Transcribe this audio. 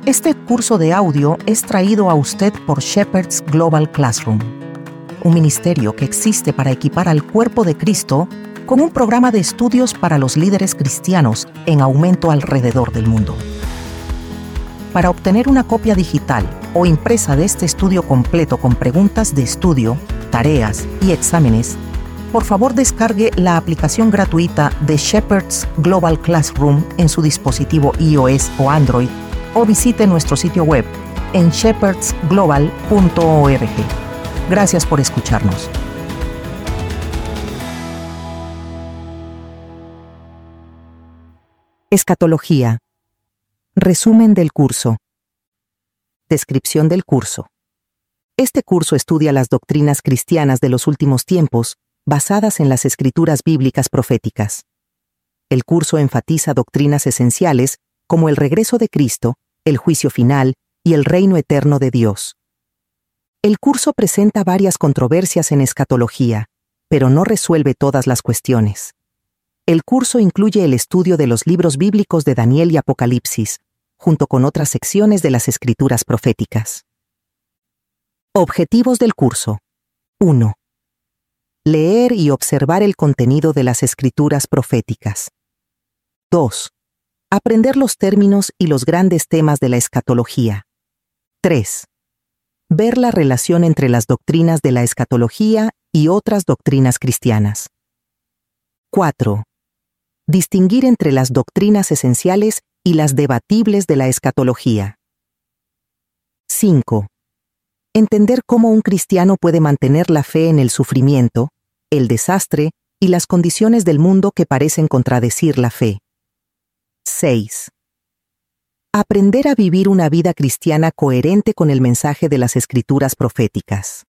Este curso de audio es traído a usted por Shepherd's Global Classroom, un ministerio que existe para equipar al cuerpo de Cristo con un programa de estudios para los líderes cristianos en aumento alrededor del mundo. Para obtener una copia digital o impresa de este estudio completo con preguntas de estudio, tareas y exámenes, por favor descargue la aplicación gratuita de Shepherd's Global Classroom en su dispositivo iOS o Android o visite nuestro sitio web en shepherdsglobal.org. Gracias por escucharnos. Escatología. Resumen del curso. Descripción del curso. Este curso estudia las doctrinas cristianas de los últimos tiempos basadas en las escrituras bíblicas proféticas. El curso enfatiza doctrinas esenciales como el regreso de Cristo, el juicio final y el reino eterno de Dios. El curso presenta varias controversias en escatología, pero no resuelve todas las cuestiones. El curso incluye el estudio de los libros bíblicos de Daniel y Apocalipsis, junto con otras secciones de las escrituras proféticas. Objetivos del curso. 1. Leer y observar el contenido de las escrituras proféticas. 2. Aprender los términos y los grandes temas de la escatología. 3. Ver la relación entre las doctrinas de la escatología y otras doctrinas cristianas. 4. Distinguir entre las doctrinas esenciales y las debatibles de la escatología. 5. Entender cómo un cristiano puede mantener la fe en el sufrimiento, el desastre y las condiciones del mundo que parecen contradecir la fe. 6. Aprender a vivir una vida cristiana coherente con el mensaje de las escrituras proféticas.